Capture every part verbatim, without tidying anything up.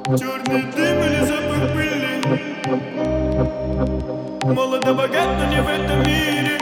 Черный дым или запах пыли. Молодо, богат, но не в этом мире.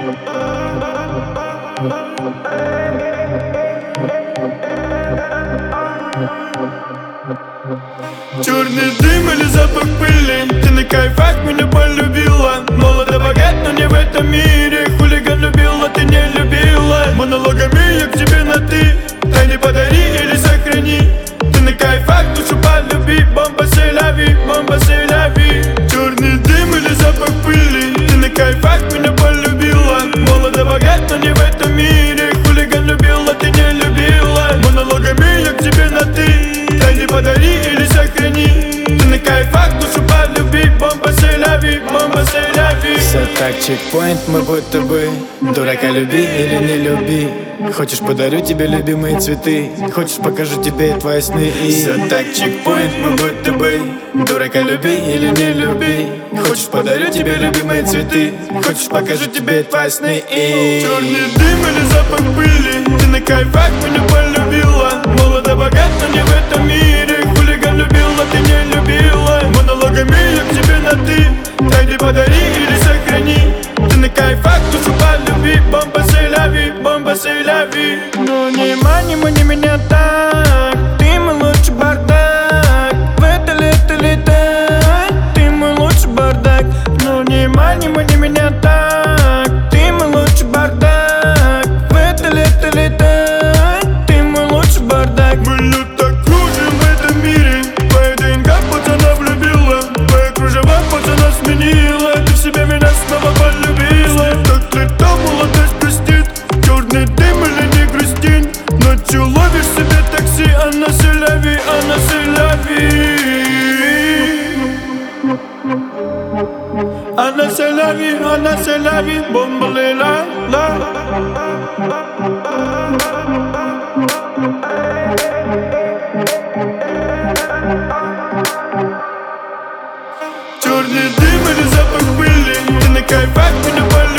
Черный дым или запах пыли. Ты на кайфах меня полюбила. Молодо, богат, но не в этом мире. Хулиган любила, ты не любила. Монологами я к тебе на ты. Тайны подари или сохрани. Ты на кайфах, душу полюби. Бомба c'est la vie, бомба c'est la vie. Черный дым или запах пыли. Ты на кайфах меня полюбила. Молодо, богат, но не в этом мире. Хулиган любила, ты не любила. Монологами я к тебе на ты. Тайны подари или сохрани. Ты на кайфах, душу полюби. Бомба c'est la vie, бомба c'est la vie. Все так, чекпоинт, мы будто бы. Дурака люби или не люби. Хочешь, подарю тебе любимые цветы. Хочешь, покажу тебе твои сны. И все так, чекпоинт, мы будто бы. Дурака люби или не люби. Хочешь, подарю тебе любимые цветы. Хочешь, покажу тебе твои сны. И черный дым или запах пыли. Ты на кайфах меня полюбила. Молодо, богат, но не в этом мире. Хулиган любила, ты не любила. Монологами я к тебе на ты. Тайны подари или сохрани. Ты на кайфах, душу полюби. Бомба c'est la vie, бомба c'est la vie. Ну не мани, мани меня так. Ты мой лучший бардак. В это лето летать. Ты мой лучший бардак. Ну не мани, мани меня так. Ты мой лучший бардак. В это лето летать. Ты мой лучший бардак. Мы люто кружим в этом мире. Твоя ДНК пацана влюбила. Твоя кружева пацана сменила. Ты в себе меня снова полюбила. Так лето молодость простит. Черный дым или не грустин. Ночью ловишь себе такси. Она c'est la vie, она c'est la vie. Она c'est la vie, она c'est la vie. Бомба ла ла. Черный дым или запах пыли. Ты на кайфах меня полюбила.